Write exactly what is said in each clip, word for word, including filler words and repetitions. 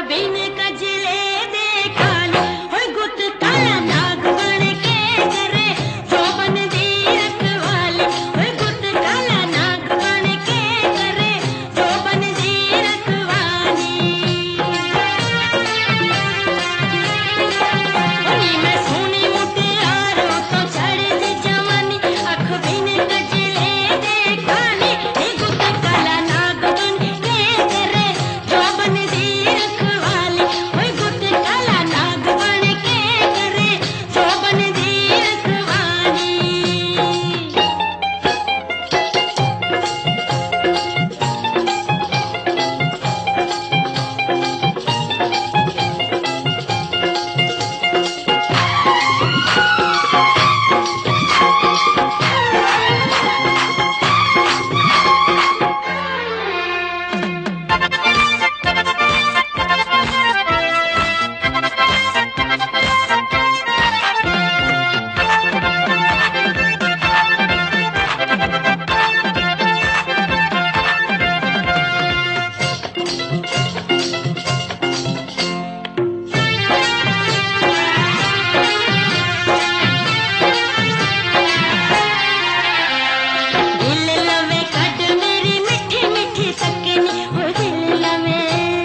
बिन कजले देखा नी होय गुत काला नाग बन के करे जोबन दी रखवाली होय गुत काला नाग बन के करे जोबन दी रखवाली नी मैं सोनी मुटियारों तो चढ़ दी जवानी अख बिन कजले देखा नी हे गुत काला नाग बन के करे जोबन दी रखवाली होय गुत काला नाग बन के करे जोबन दी रखवाली दिल लवे कट मेरी मिठी मिठी तकनी हो दिल लवे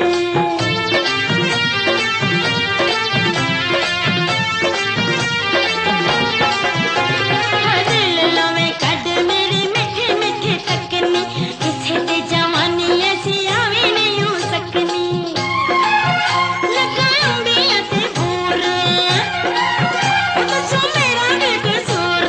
हो दिल लवे कट मेरी मिठी मिठी तकनी किसे ते जवानी ऐसी आवे नहीं हो सकनी लगा अंबिया ते भूर दसो मेरा के कसूर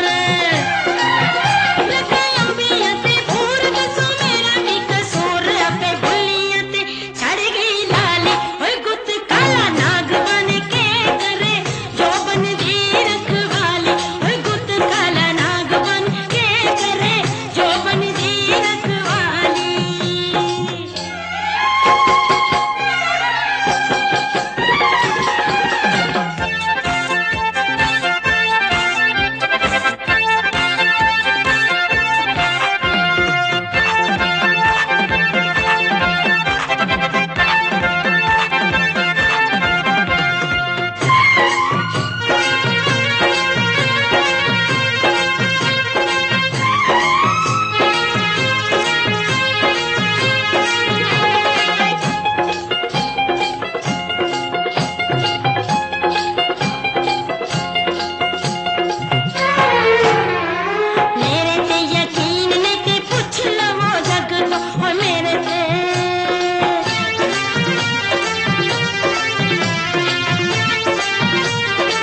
लगा अंबिया ते भूर दसो मेरा की कसूर अपे भुलिया ते छड़ गई लाली होय गुत काला नाग बन के करे जोबन दी रखवाली होय गुत काला नाग बन के करे जोबन दी रखवाली मेरे ते यकीन ने ते पुछ लवो जग तो हो मेरे ते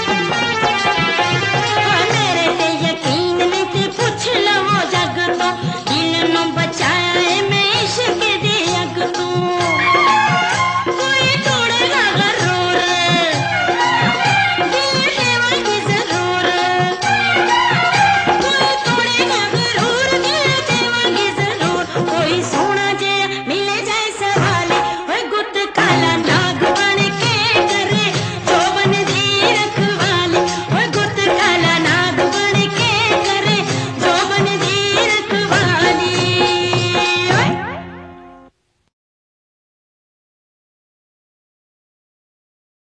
हो मेरे ते यकीन ने ते पुछ लवो जग तो